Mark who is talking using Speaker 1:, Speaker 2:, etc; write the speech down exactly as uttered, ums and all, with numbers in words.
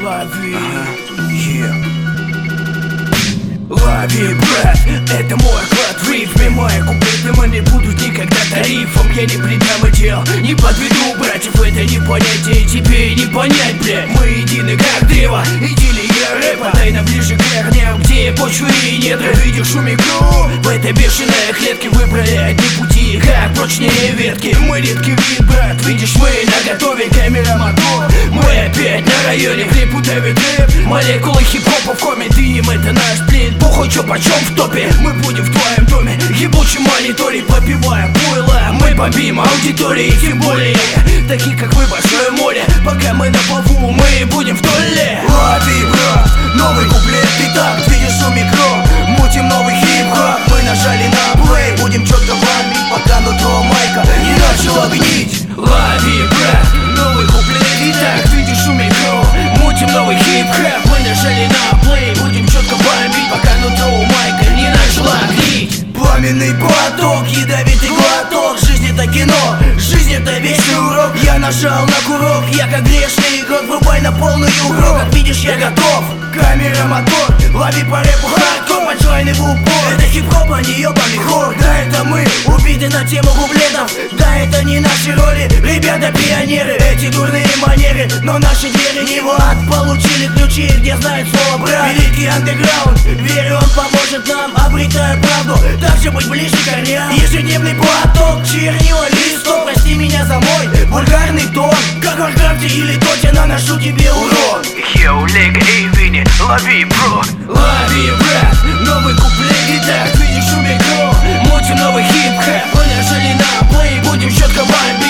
Speaker 1: лови.
Speaker 2: Ага, yeah.
Speaker 1: Лови, брат, это мой клад в рифме. Мои куплеты не будут никогда тарифом. Я не предам и дел, не подведу братьев. Это не понятие, тебе не понять, блядь. Мы едины как древо, идиллия рэпа. Дай нам ближе к корням, где почвы и недра. Видишь шум игру, в этой бешеной клетке выбрали одни пути, как прочнее ветки. Мы редкий вид, брат, видишь, мы наготове. Камера, мотор, мы опять на районе. Клипу давит рэп, молекулы хип-хопа в коме. Дым, это наш плин, похуй чё почем в топе. Мы будем в твоем доме, ебучем мониторе, попивая пойло. Мы бомбим аудитории, тем более такие как вы, большое море. Пока мы на плаву, мы будем в толе.
Speaker 2: Лови, брат, новый куплет, ты так видишь у микро. Мутим новый хип-хоп, мы нажали на плей. Будем четко бомбить, пока нутро майка не начало гнить.
Speaker 1: Лови, брат, новый куплет, ты так видишь у микро. Мутим новый хип-хоп, мы нажали на плей. Будем четко бомбить, пока нутро у майка не начало гнить.
Speaker 2: Пламенный поток, ядовитый глоток. Жизнь это кино, жизнь это вечный урок. Я нажал на курок, я как грешный игрок. Врубай на полную игру, как видишь я готов. Камера, мотор, лови по рэпу хардкор. Панчлайны в упор, это хип-хоп, а не ебаный хор. Да, это мы, убиты на тему куплетов. Да, это не наши роли, ребята пионеры. Эти дурные манеры, но наши двери не в ад. Получили ключи, где знают слово брат. Великий андеграунд, верю, он поможет нам, обретая правду, также быть ближе к корням. Ежедневный поток, чернила, листок. Прости меня за мой вульгарный тон. Как в Варкрафте или Доте наношу тебе урон.
Speaker 3: Йоу, Лего и Винни, лови, бро.
Speaker 1: Лови, брат, новый куплет, и так видишь у микро. Мутим новый хип-хоп, мы нажали на плей. Будем четко бомбить.